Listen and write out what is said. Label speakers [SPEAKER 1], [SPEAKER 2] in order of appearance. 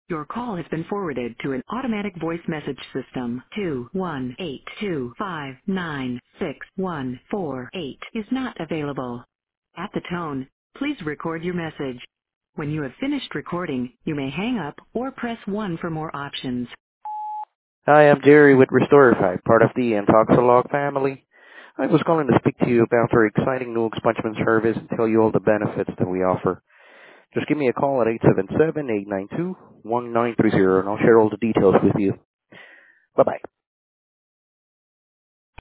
[SPEAKER 1] Your call has been forwarded to an automatic voice message system. 21825961148 is not available. At the tone, please record your message. When you have finished recording, you may hang up or press 1 for more options.
[SPEAKER 2] Hi, I'm Jerry with Restorify, part of the Intoxilog family. I was calling to speak to you about our exciting new expungement service and tell you all the benefits that we offer. Just give me a call at 877-892-1930 and I'll share all the details with you. Bye-bye.